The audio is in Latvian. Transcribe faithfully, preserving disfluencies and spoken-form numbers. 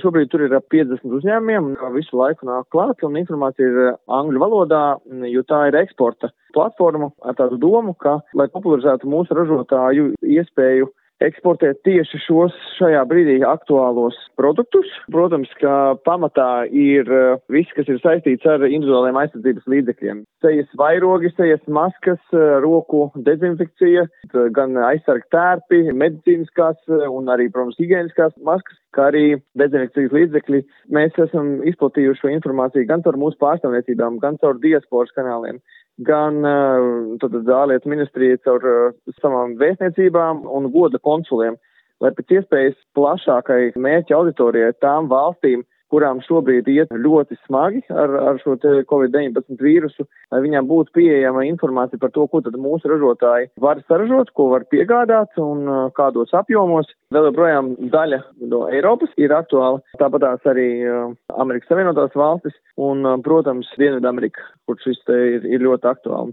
šobrīd tur ir ap piecdesmit uzņēmumiem, visu laiku nāk klāt, un informācija ir angļu valodā, jo tā ir eksporta platforma ar tādu domu, ka, lai popularizētu mūsu ražotāju iespēju eksportēt tieši šos šajā brīdī aktuālos produktus. Protams, ka pamatā ir viss, kas ir saistīts ar individuālajiem aizsardzības līdzekļiem. Sejas vairogi, sejas maskas, roku dezinfekcija, gan aizsarg tērpi, medicīniskās un arī, protams, higieniskās maskas, kā arī dezinfekcijas līdzekļi. Mēs esam izplatījuši šo informāciju gan caur mūsu pārstāvniecībām, gan caur diasporas kanāliem, gan tad ārlietu ministrija caur savām vēstniecībām un goda konsuliem, lai pēc iespējas plašākai mērķa auditorijai tām valstīm, kurām šobrīd iet ļoti smagi ar, ar šo te covid deviņpadsmit vīrusu, lai viņām būtu pieejama informācija par to, ko tad mūsu ražotāji var saražot, ko var piegādāt un kādos apjomos. Vēl joprojām daļa no Eiropas ir aktuāla, tāpatās arī Amerikas Savienotās valstis un, protams, Dienvidamerika, kur šis te ir, ir ļoti aktuāli.